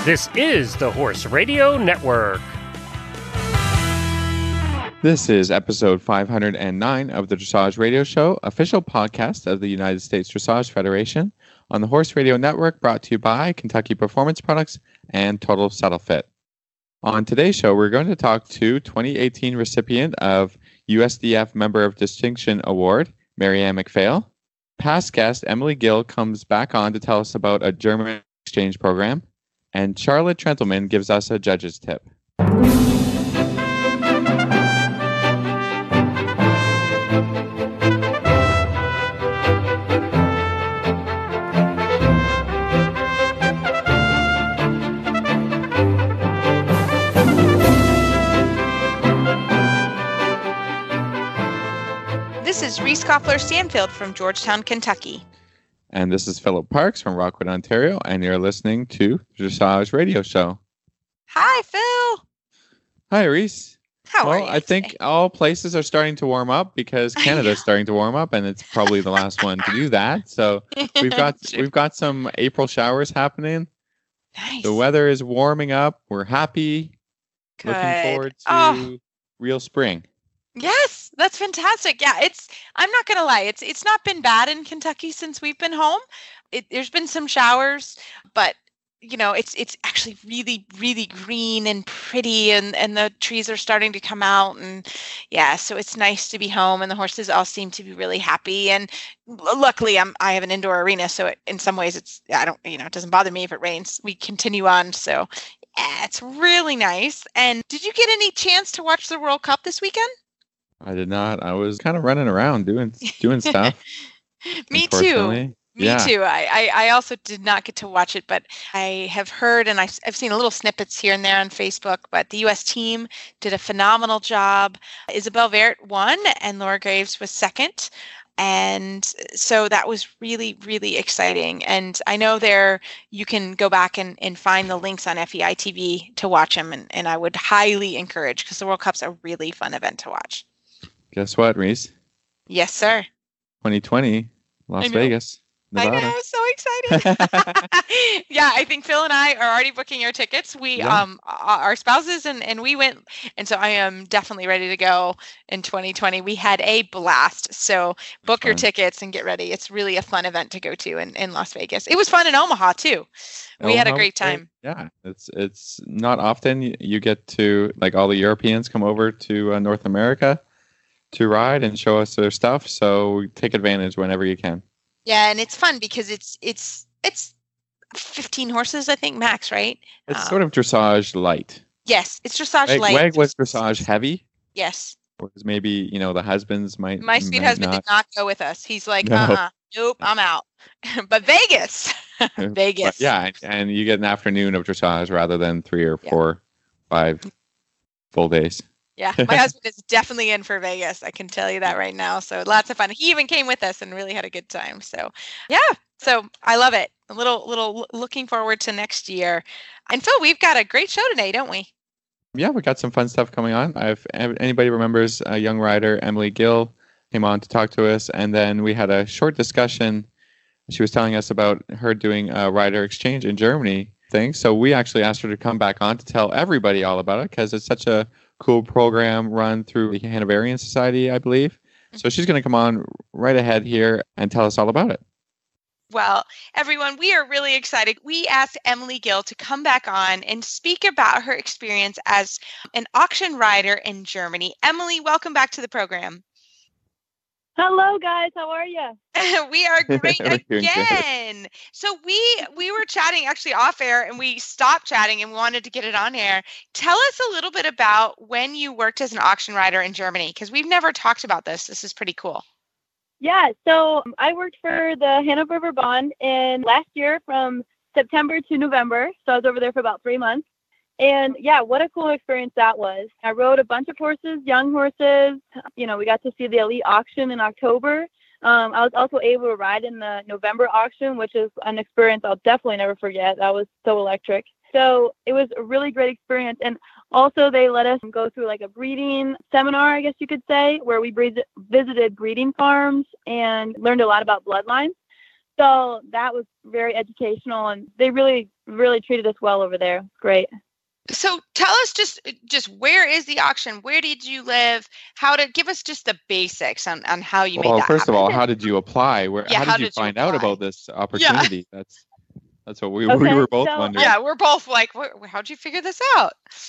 This is the Horse Radio Network. This is episode 509 of the Dressage Radio Show, official podcast of the United States Dressage Federation on the Horse Radio Network, brought to you by Kentucky Performance Products and Total Saddle Fit. On today's show, we're going to talk to 2018 recipient of USDF Member of Distinction Award, Marianne McPhail. Past guest Emily Gill comes back on to tell us about a German exchange program. And Charlotte Trentleman gives us a judge's tip. This is Reese Koffler-Stanfield from Georgetown, Kentucky. And this is Philip Parks from Rockwood, Ontario, and you're listening to Dressage Radio Show. Hi, Phil. Hi, Reese. How are you? I think all places are starting to warm up because Canada's starting to warm up, and it's probably the last one to do that. So we've got some April showers happening. Nice. The weather is warming up. We're happy. Good. Looking forward to real spring. Yes, that's fantastic. Yeah, I'm not going to lie. It's not been bad in Kentucky since we've been home. There's been some showers, but it's actually really, really green and pretty, and the trees are starting to come out, and yeah, so it's nice to be home, and the horses all seem to be really happy. And luckily, I have an indoor arena, so in some ways it doesn't bother me if it rains. We continue on, so yeah, it's really nice. And did you get any chance to watch the World Cup this weekend? I did not. I was kind of running around doing stuff. Me too. Me too. I also did not get to watch it, but I have heard and I've seen a little snippets here and there on Facebook, but the U.S. team did a phenomenal job. Isabelle Vert won and Laura Graves was second. And so that was really, really exciting. And I know you can go back and find the links on FEI TV to watch them. And I would highly encourage, because the World Cup's a really fun event to watch. Guess what, Reese? Yes, sir. 2020, Las Vegas, Nevada. I know, so excited. Yeah, I think Phil and I are already booking our tickets. We, our spouses and we went, and so I am definitely ready to go in 2020. We had a blast. So book your tickets and get ready. It's really a fun event to go to in Las Vegas. It was fun in Omaha too. We had a great time. Yeah, it's not often you get to, like, all the Europeans come over to North America to ride and show us their stuff. So take advantage whenever you can. Yeah, and it's fun because it's 15 horses, I think, max, right? It's sort of dressage light. Yes, it's dressage light. WEG was dressage heavy. Yes. Whereas maybe, the husbands might. My sweet husband did not go with us. He's like, nope, I'm out. But Vegas. Vegas. But yeah, and you get an afternoon of dressage rather than 3 or 4, 5 full days. Yeah, my husband is definitely in for Vegas. I can tell you that right now. So lots of fun. He even came with us and really had a good time. So yeah, so I love it. A little looking forward to next year. And Phil, we've got a great show today, don't we? Yeah, we got some fun stuff coming on. If anybody remembers, a young rider, Emily Gill, came on to talk to us. And then we had a short discussion. She was telling us about her doing a rider exchange in Germany thing. So we actually asked her to come back on to tell everybody all about it, because it's such a cool program run through the Hanoverian Society, I believe. So she's going to come on right ahead here and tell us all about it. Well, everyone, we are really excited. We asked Emily Gill to come back on and speak about her experience as an auction rider in Germany. Emily, welcome back to the program. Hello, guys. How are you? We are great again. So we were chatting actually off air, and we stopped chatting and we wanted to get it on air. Tell us a little bit about when you worked as an auction rider in Germany, because we've never talked about this. This is pretty cool. Yeah, so I worked for the Hanover Verband last year from September to November. So I was over there for about 3 months. And yeah, what a cool experience that was. I rode a bunch of horses, young horses. We got to see the elite auction in October. I was also able to ride in the November auction, which is an experience I'll definitely never forget. That was so electric. So it was a really great experience. And also they let us go through like a breeding seminar, I guess you could say, where we visited breeding farms and learned a lot about bloodlines. So that was very educational, and they really, really treated us well over there. Great. So tell us just where is the auction? Where did you live? Give us just the basics on how you made that Well, first happen. of all, how did you apply? How did you find out about this opportunity? Yeah. That's what we were both wondering. Yeah, we're both like, how'd you figure this out?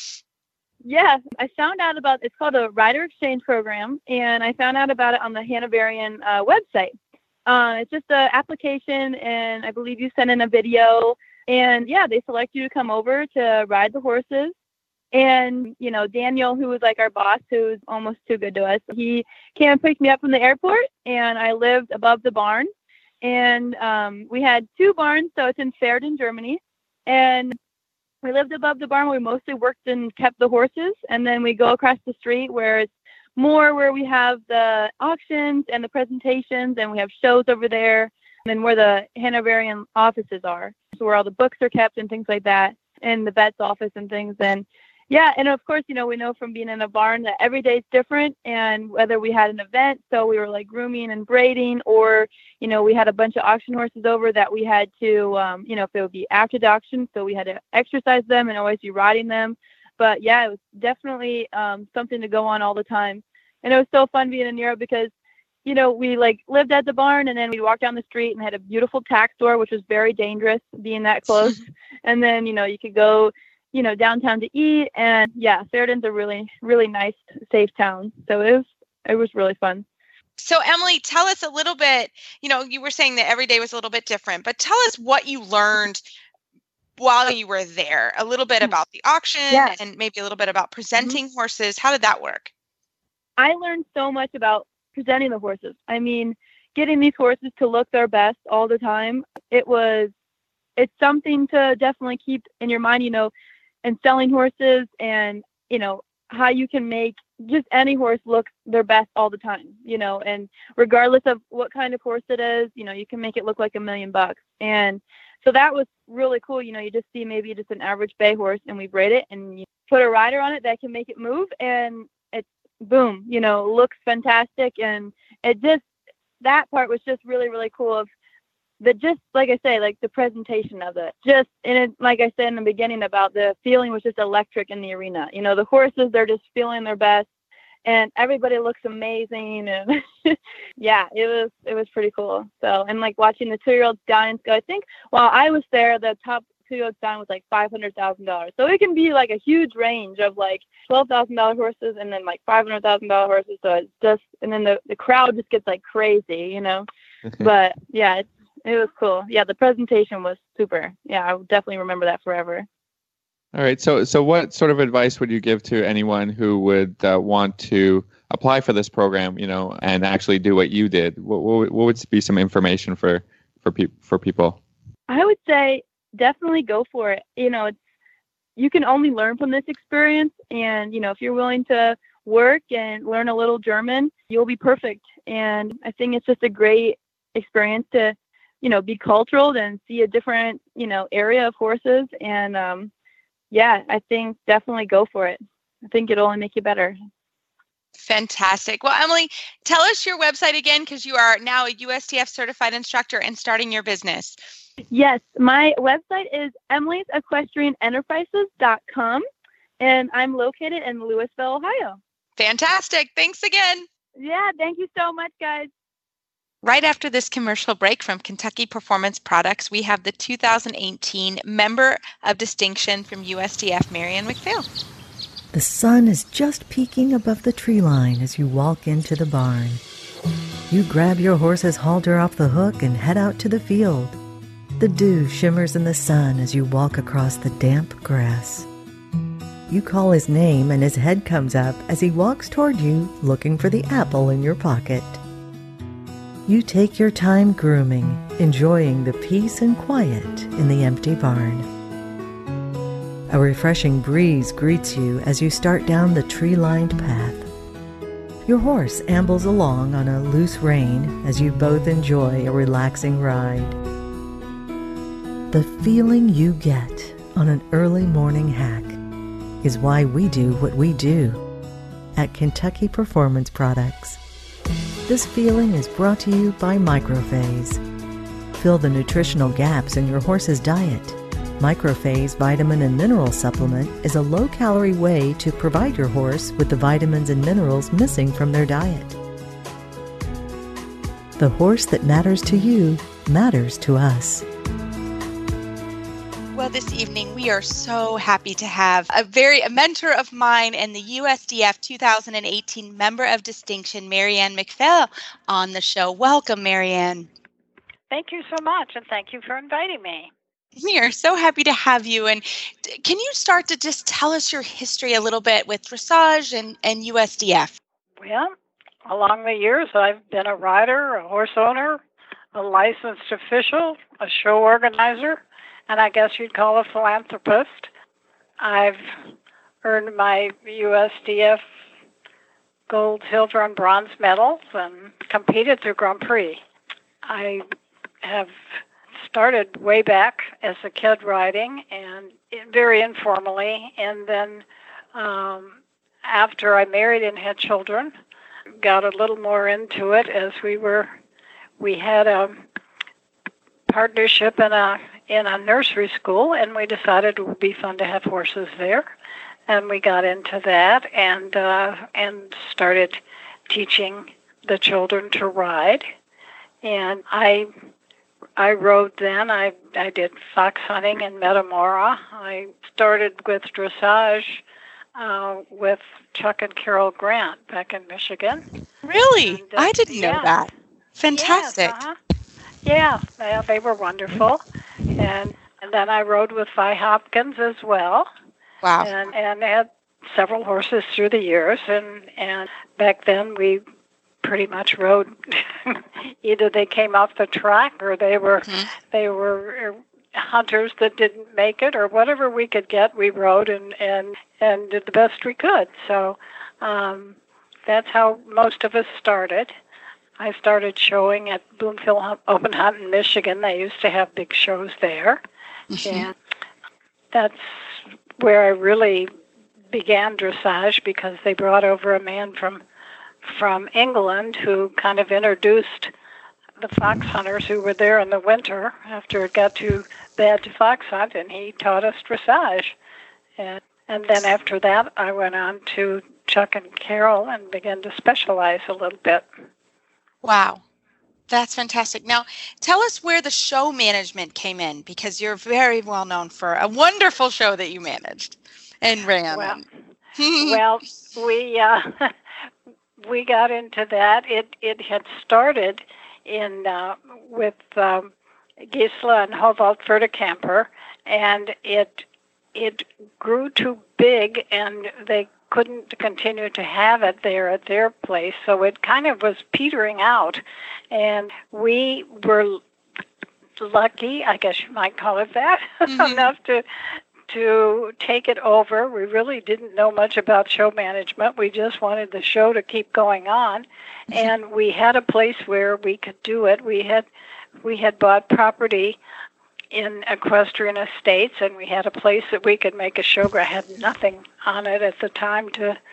Yeah, I found out about, it's called a Rider Exchange Program, and I found out about it on the Hanoverian website. It's just an application, and I believe you send in a video, and yeah, they select you to come over to ride the horses. And, Daniel, who was like our boss, who's almost too good to us, he came and picked me up from the airport, and I lived above the barn. And we had 2 barns, so it's in Verden, Germany. And we lived above the barn where we mostly worked and kept the horses. And then we go across the street where it's more where we have the auctions and the presentations, and we have shows over there. And then where the Hanoverian offices are, so where all the books are kept and things like that, and the vet's office and things. And yeah, and of course, we know from being in a barn that every day is different, and whether we had an event, so we were like grooming and braiding, or, we had a bunch of auction horses over that we had to, if it would be after the auction, so we had to exercise them and always be riding them. But yeah, it was definitely something to go on all the time. And it was so fun being in Europe because, we like lived at the barn, and then we'd walk down the street and had a beautiful tack store, which was very dangerous being that close. And then, you could go downtown to eat. And yeah, Verden's a really, really nice, safe town. So it was really fun. So Emily, tell us a little bit, you were saying that every day was a little bit different, but tell us what you learned while you were there, a little bit about the auction and maybe a little bit about presenting horses. How did that work? I learned so much about presenting the horses. I mean, getting these horses to look their best all the time. It's something to definitely keep in your mind, and selling horses, and, how you can make just any horse look their best all the time, and regardless of what kind of horse it is, you can make it look like $1 million. And so that was really cool. You just see maybe just an average bay horse, and we braid it, and you put a rider on it that can make it move, and it's boom, looks fantastic. And that part was just really, really cool just like I say, like the presentation of it, like I said in the beginning about the feeling was just electric in the arena. The horses, they're just feeling their best, and everybody looks amazing. And yeah, it was pretty cool. So, and like watching the 2-year-old stallions go, I think while I was there, the top 2-year-old stallion was like $500,000. So it can be like a huge range of like $12,000 horses and then like $500,000 horses. So it's just, and then the crowd just gets like crazy, But yeah, it was cool. Yeah, the presentation was super. Yeah, I would definitely remember that forever. All right. So what sort of advice would you give to anyone who would want to apply for this program, and actually do what you did? What would be some information for people? I would say definitely go for it. You can only learn from this experience, and if you're willing to work and learn a little German, you'll be perfect. And I think it's just a great experience to be cultural and see a different, area of horses. And, I think definitely go for it. I think it'll only make you better. Fantastic. Well, Emily, tell us your website again, because you are now a USTF certified instructor and starting your business. Yes. My website is emilysequestrianenterprises.com, and I'm located in Louisville, Ohio. Fantastic. Thanks again. Yeah. Thank you so much, guys. Right after this commercial break from Kentucky Performance Products, we have the 2018 Member of Distinction from USTF, Marianne McPhail. The sun is just peeking above the tree line as you walk into the barn. You grab your horse's halter off the hook and head out to the field. The dew shimmers in the sun as you walk across the damp grass. You call his name and his head comes up as he walks toward you, looking for the apple in your pocket. You take your time grooming, enjoying the peace and quiet in the empty barn. A refreshing breeze greets you as you start down the tree-lined path. Your horse ambles along on a loose rein as you both enjoy a relaxing ride. The feeling you get on an early morning hack is why we do what we do at Kentucky Performance Products. This feeling is brought to you by Microphase, fill the nutritional gaps in your horse's diet. Microphase Vitamin and Mineral Supplement is a low-calorie way to provide your horse with the vitamins and minerals missing from their diet. The horse that matters to you matters to us. Well, this evening we are so happy to have a mentor of mine and the USDF 2018 Member of Distinction, Marianne McPhail, on the show. Welcome, Marianne. Thank you so much, and thank you for inviting me. We are so happy to have you. And can you start to just tell us your history a little bit with dressage and USDF? Well, along the years, I've been a rider, a horse owner, a licensed official, a show organizer, and I guess you'd call a philanthropist. I've earned my USDF gold, silver, and bronze medals and competed through Grand Prix. I have started way back as a kid riding, and very informally, and then after I married and had children, got a little more into it as we had a partnership in a nursery school, and we decided it would be fun to have horses there, and we got into that and started teaching the children to ride. And I rode then. I did fox hunting in Metamora. I started with dressage with Chuck and Carol Grant back in Michigan. Really? And, I didn't know that. Fantastic. Yes, Yeah, they were wonderful. And then I rode with Vi Hopkins as well. Wow. And had several horses through the years. And back then we pretty much rode either they came off the track or they were hunters that didn't make it, or whatever we could get we rode and did the best we could. So that's how most of us started. I started showing at Bloomfield Open Hunt in Michigan. They used to have big shows there. And that's where I really began dressage, because they brought over a man from England who kind of introduced the fox hunters who were there in the winter after it got too bad to fox hunt, and he taught us dressage. And then after that, I went on to Chuck and Carol and began to specialize a little bit. Wow. That's fantastic. Now, tell us where the show management came in, because you're very well known for a wonderful show that you managed and ran. Well, we got into that. It had started with Gisela and Hovald Verdekamper, and it grew too big, and they couldn't continue to have it there at their place, so it kind of was petering out. And we were lucky, I guess you might call it that, enough to take it over. We really didn't know much about show management. We just wanted the show to keep going on, and we had a place where we could do it. We had bought property in Equestrian Estates, and we had a place that we could make a show. I had nothing on it at the time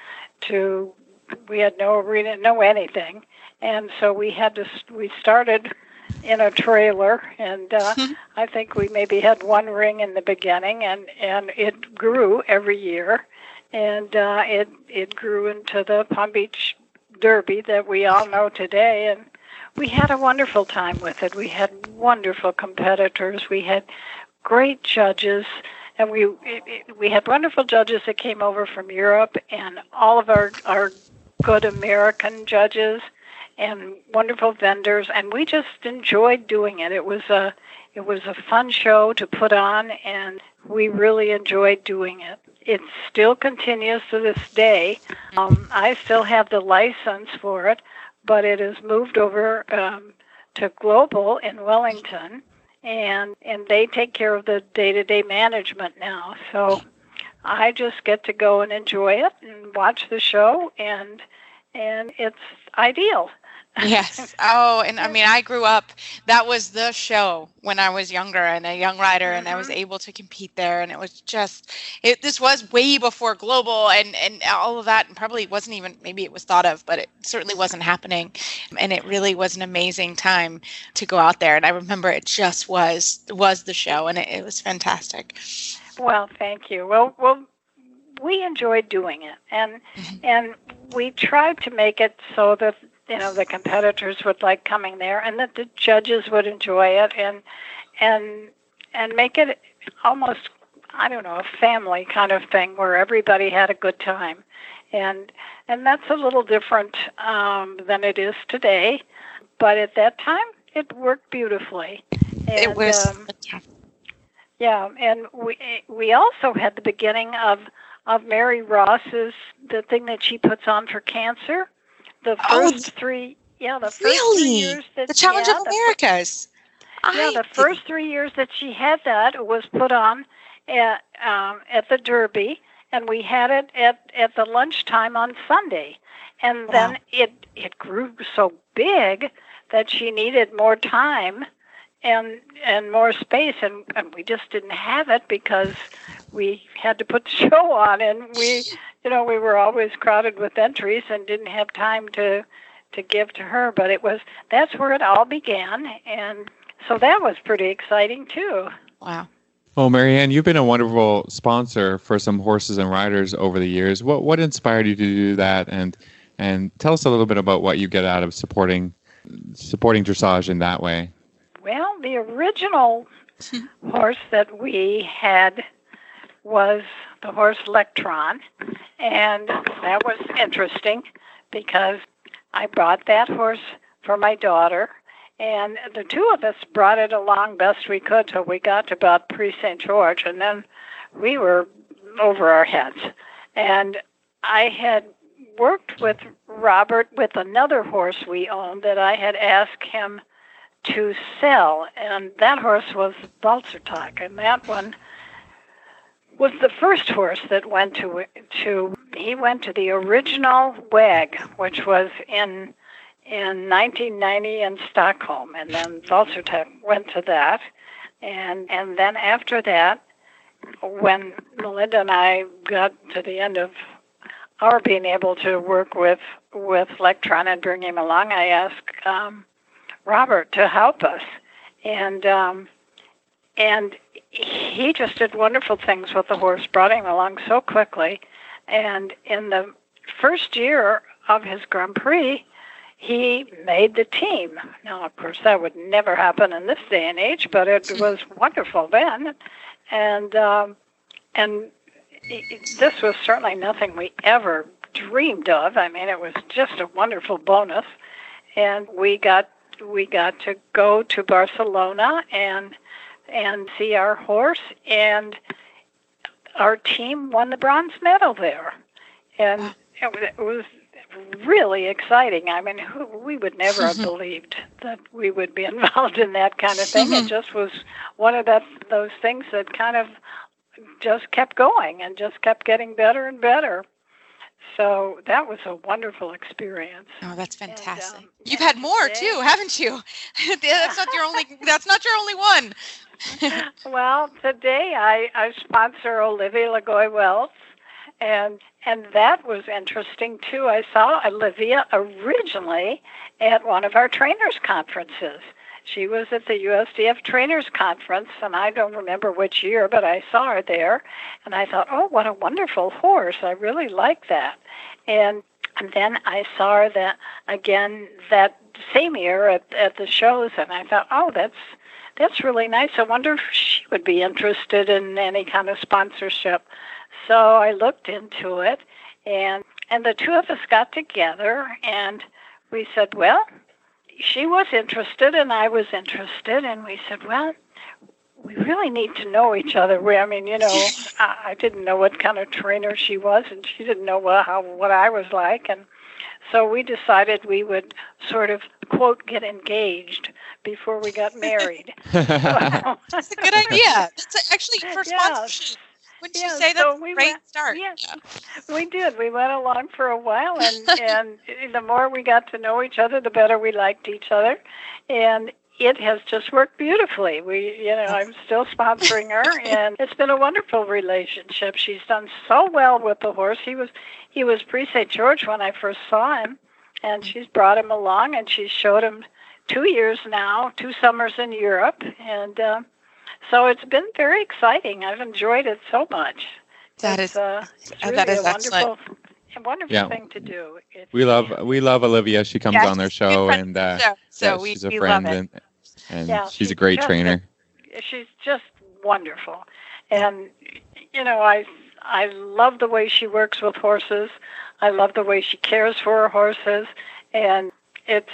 we had we didn't know anything, and so we started in a trailer, and I think we maybe had one ring in the beginning, and it grew every year, and it grew into the Palm Beach Derby that we all know today, and we had a wonderful time with it. We had wonderful competitors. We had great judges, and we had wonderful judges that came over from Europe, and all of our good American judges, and wonderful vendors, and we just enjoyed doing it. It was a fun show to put on, and we really enjoyed doing it. It still continues to this day. I still have the license for it, but it has moved over to Global in Wellington, and they take care of the day-to-day management now. So I just get to go and enjoy it and watch the show, and it's ideal. Yes. Oh, and I mean, I grew up, that was the show when I was younger and a young rider, and I was able to compete there. And it was just, this was way before global and all of that. And probably wasn't even, maybe it was thought of, but it certainly wasn't happening. And it really was an amazing time to go out there. And I remember it just was the show, and it was fantastic. Well, thank you. Well, we enjoyed doing it, and we tried to make it so that the competitors would like coming there, and that the judges would enjoy it, and make it almost, I don't know, a family kind of thing where everybody had a good time, and that's a little different than it is today, but at that time it worked beautifully. And, it was. Yeah, and we also had the beginning of Mary Ross's, the thing that she puts on for cancer. The first three years that the Challenge of Americas. The first 3 years that she had that, it was put on at the Derby, and we had it at the lunchtime on Sunday, and then it grew so big that she needed more time and more space, and we just didn't have it because we had to put the show on, and we were always crowded with entries and didn't have time to give to her. But that's where it all began, and so that was pretty exciting too. Wow. Well, Marianne, you've been a wonderful sponsor for some horses and riders over the years. What inspired you to do that, and tell us a little bit about what you get out of supporting dressage in that way. Well, the original horse that we had was the horse Lectron, and that was interesting because I bought that horse for my daughter, and the two of us brought it along best we could till we got to about Pre-St. George, and then we were over our heads. And I had worked with Robert with another horse we owned that I had asked him to sell, and that horse was Balzertag, and that one was the first horse that went to he went to the original WAG, which was in 1990 in Stockholm, and then Balzertag went to that, and then after that, when Melinda and I got to the end of our being able to work with Lectron and bring him along, I asked Robert to help us, and he just did wonderful things with the horse, brought him along so quickly, and in the first year of his Grand Prix, he made the team. Now, of course, that would never happen in this day and age, but it was wonderful then, and this was certainly nothing we ever dreamed of. I mean, it was just a wonderful bonus, and we got to go to Barcelona and see our horse, and our team won the bronze medal there, and it was really exciting. I mean, we would never have believed that we would be involved in that kind of thing. It just was one of those things that kind of just kept going and just kept getting better and better. So that was a wonderful experience. Oh, that's fantastic. And, you've had more too, haven't you? That's not your only one. Well, today I sponsor Olivia Lagoy-Wells, and that was interesting too. I saw Olivia originally at one of our trainers' conferences. She was at the USDF Trainers Conference, and I don't remember which year, but I saw her there, and I thought, oh, what a wonderful horse. I really like that. And then I saw her that same year at the shows, and I thought, oh, that's really nice. I wonder if she would be interested in any kind of sponsorship. So I looked into it, and the two of us got together, and we said, well, she was interested and I was interested, and we said, well, we really need to know each other. I didn't know what kind of trainer she was, and she didn't know what I was like, and so we decided we would sort of, quote, get engaged before we got married. That's a good idea. That's actually for sponsorship. Wouldn't you say that's a great start? Yeah, we did. We went along for a while, and the more we got to know each other, the better we liked each other, and it has just worked beautifully. I'm still sponsoring her, and it's been a wonderful relationship. She's done so well with the horse. He was pre-St. George when I first saw him, and she's brought him along, and she's showed him 2 years now, 2 summers in Europe, and so it's been very exciting. I've enjoyed it so much. It's really that is a excellent. wonderful thing to do. We love Olivia. She comes on their show, and she's a friend, and she's a great trainer. She's just wonderful, and I love the way she works with horses. I love the way she cares for her horses, and it's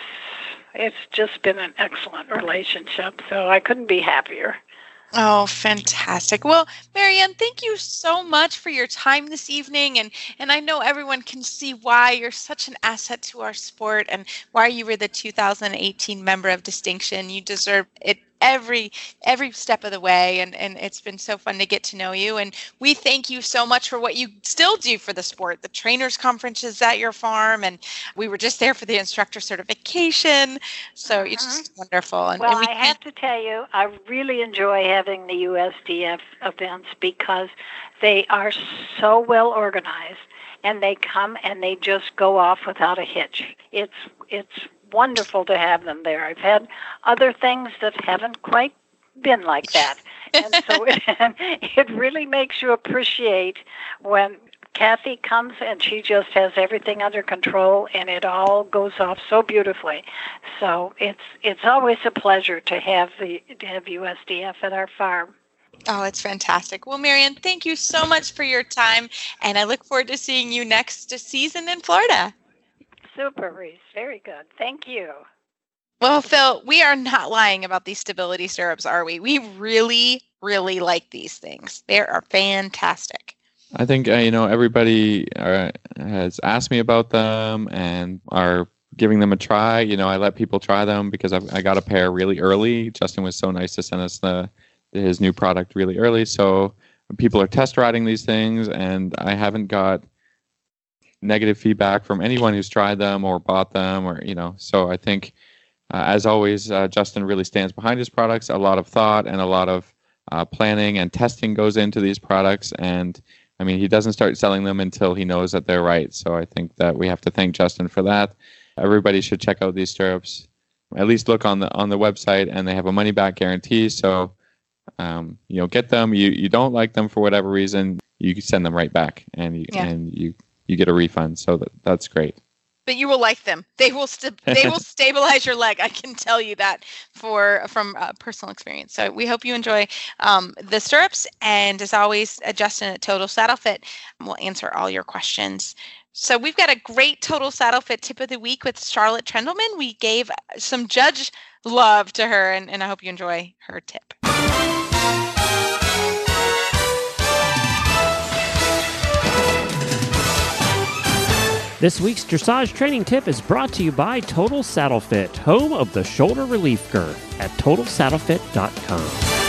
just been an excellent relationship. So I couldn't be happier. Oh, fantastic. Well, Marianne, thank you so much for your time this evening. And I know everyone can see why you're such an asset to our sport and why you were the 2018 Member of Distinction. You deserve it every step of the way. And it's been so fun to get to know you. And we thank you so much for what you still do for the sport, the trainers conferences at your farm. And we were just there for the instructor certification. So it's just wonderful. And I have to tell you, I really enjoy having the USDF events because they are so well organized, and they come and they just go off without a hitch. It's wonderful to have them there. I've had other things that haven't quite been like that. And so it really makes you appreciate when Kathy comes and she just has everything under control and it all goes off so beautifully. So it's always a pleasure to have USDF at our farm. Oh, it's fantastic. Well, Marianne, thank you so much for your time, and I look forward to seeing you next season in Florida. Super, Reese. Very good. Thank you. Well, Phil, we are not lying about these stability stirrups, are we? We really, really like these things. They are fantastic. I think, everybody has asked me about them and are giving them a try. I let people try them because I got a pair really early. Justin was so nice to send us his new product really early. So people are test riding these things, and I haven't got negative feedback from anyone who's tried them or bought them, so I think as always, Justin really stands behind his products. A lot of thought and a lot of planning and testing goes into these products, and he doesn't start selling them until he knows that they're right. So I think that we have to thank Justin for that. Everybody should check out these stirrups. At least look on the website, and they have a money back guarantee. So get them. You don't like them for whatever reason, you can send them right back, and you get a refund. So that's great. But you will like them. They will stabilize your leg. I can tell you that from personal experience. So we hope you enjoy the stirrups. And as always, Justin at Total Saddle Fit will answer all your questions. So we've got a great Total Saddle Fit tip of the week with Charlotte Trendelman. We gave some judge love to her, and I hope you enjoy her tip. This week's dressage training tip is brought to you by Total Saddle Fit, home of the shoulder relief girth at TotalSaddleFit.com.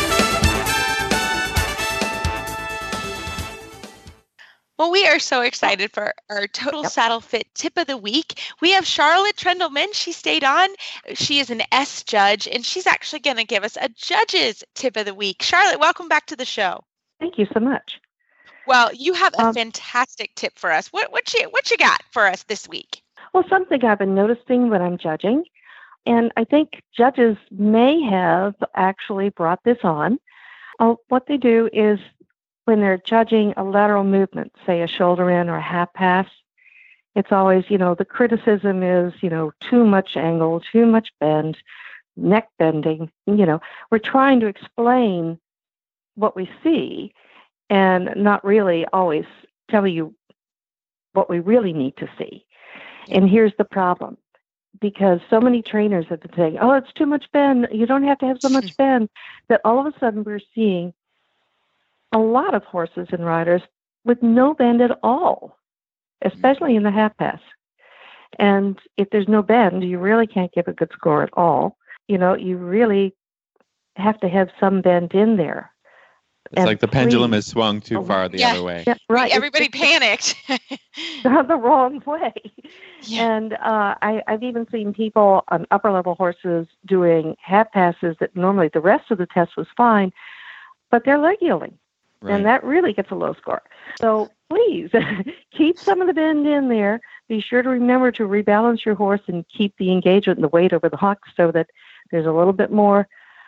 Well, we are so excited for our Total Saddle Fit tip of the week. We have Charlotte Trendelman. She stayed on. She is an S judge, and she's actually going to give us a judge's tip of the week. Charlotte, welcome back to the show. Thank you so much. Well, you have a fantastic tip for us. What you got for us this week? Well, something I've been noticing when I'm judging, and I think judges may have actually brought this on. What they do is when they're judging a lateral movement, say a shoulder in or a half pass, it's always, the criticism is, too much angle, too much bend, neck bending. We're trying to explain what we see and not really always tell you what we really need to see. And here's the problem. Because so many trainers have been saying, oh, it's too much bend. You don't have to have so much bend. That all of a sudden we're seeing a lot of horses and riders with no bend at all, especially in the half pass. And if there's no bend, you really can't give a good score at all. You really have to have some bend in there. It's like the pendulum please- is swung too far the Yeah. other way. Yeah, right. Everybody It's panicked. gone the wrong way. Yeah. And I've even seen people on upper level horses doing half passes that normally the rest of the test was fine, but they're leg yielding. Right. And that really gets a low score. So please keep some of the bend in there. Be sure to remember to rebalance your horse and keep the engagement and the weight over the hocks so that there's a little bit more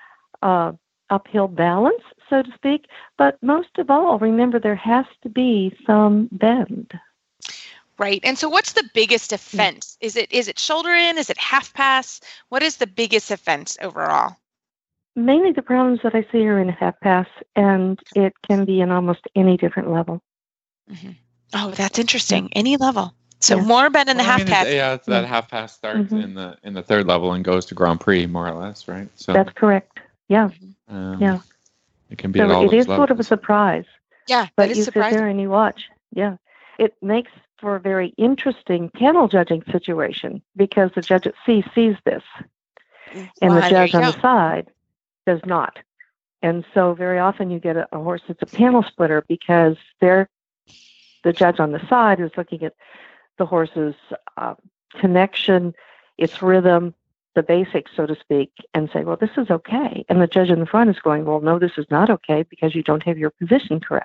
uphill balance, so to speak. But most of all, remember there has to be some bend. Right. And so what's the biggest offense? Is it shoulder in? Is it half pass? What is the biggest offense overall? Mainly the problems that I see are in half pass, and it can be in almost any different level. Mm-hmm. Oh, that's interesting. Any level. So Yeah. more bend in the Well, I half mean, pass. it's that half pass starts Mhm. in the third level and goes to Grand Prix, more or less, right? So That's correct. Yeah. yeah, it can be at So all it those is sort of a levels. surprise. Yeah, But that is you sit surprising. there and you watch. Yeah. It makes for a very interesting panel judging situation because the judge at C sees this and Well, the there judge you on go. the side does not. And so very often you get a horse that's a panel splitter because the judge on the side is looking at the horse's connection, its rhythm, the basics, so to speak, and say, well, this is okay. And the judge in the front is going, well, no, this is not okay because you don't have your position correct.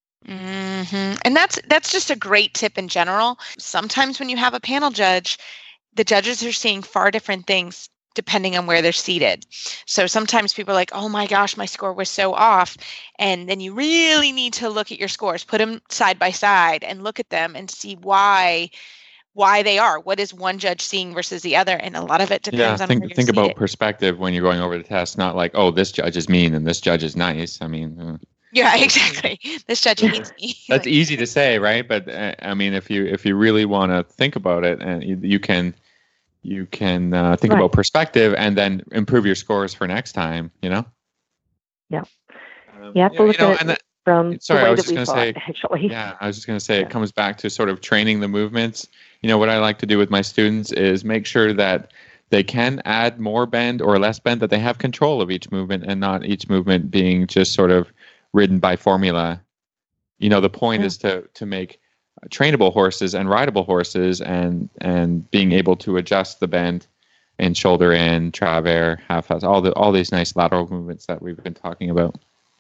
Mm-hmm. And that's just a great tip in general. Sometimes when you have a panel judge, the judges are seeing far different things depending on where they're seated. So sometimes people are like, oh my gosh, my score was so off. And then you really need to look at your scores, put them side by side and look at them and see why they are. What is one judge seeing versus the other? And a lot of it depends on where you're think about seated. perspective when you're going over the test, not like, oh, this judge is mean and this judge is nice. I mean, Yeah, exactly. This judge hates me. that's Like, easy to say, right? But I mean, if you really want to think about it, and you can think Right. about perspective and then improve your scores for next time. You know. Yeah. You have to look at it from sorry, the I way was that just we gonna thought, say- actually. Yeah, I was just going to say Yeah. it comes back to sort of training the movements. You know, what I like to do with my students is make sure that they can add more bend or less bend, that they have control of each movement and not each movement being just sort of ridden by formula. You know, the point Yeah. is to make trainable horses and rideable horses and being able to adjust the bend in shoulder in, travers, half pass, all these nice lateral movements that we've been talking about.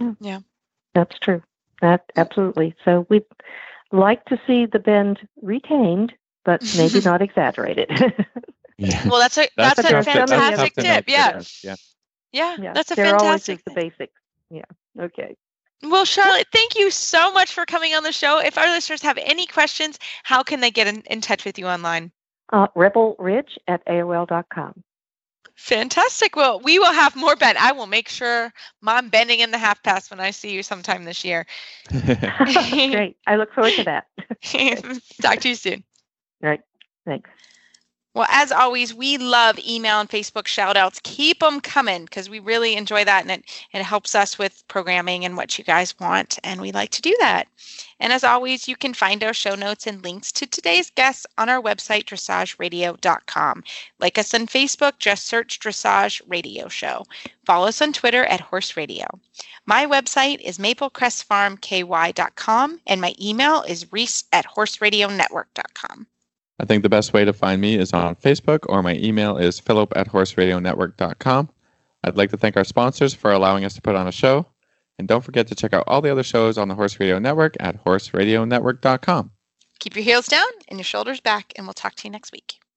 That's true. That absolutely. So we'd like to see the bend retained, but maybe not exaggerated. Yeah. well, that's a tough to- fantastic to know tip. for Yeah. us. Yeah. Yeah, Yeah, that's a there always fantastic is the thing. basics. Yeah. Okay. Well, Charlotte, thank you so much for coming on the show. If our listeners have any questions, how can they get in touch with you online? RebelRidge@AOL.com. Fantastic. Well, we will have more bend. I will make sure I'm bending in the half pass when I see you sometime this year. Great. I look forward to that. Talk to you soon. All right. Thanks. Well, as always, we love email and Facebook shout outs. Keep them coming because we really enjoy that, and it helps us with programming and what you guys want, and we like to do that. And as always, you can find our show notes and links to today's guests on our website, dressageradio.com. Like us on Facebook, just search Dressage Radio Show. Follow us on Twitter at Horse Radio. My website is maplecrestfarmky.com, and my email is reese@horseradionetwork.com. I think the best way to find me is on Facebook, or my email is philip@horseradionetwork.com. I'd like to thank our sponsors for allowing us to put on a show. And don't forget to check out all the other shows on the Horse Radio Network at horseradionetwork.com. Keep your heels down and your shoulders back, and we'll talk to you next week.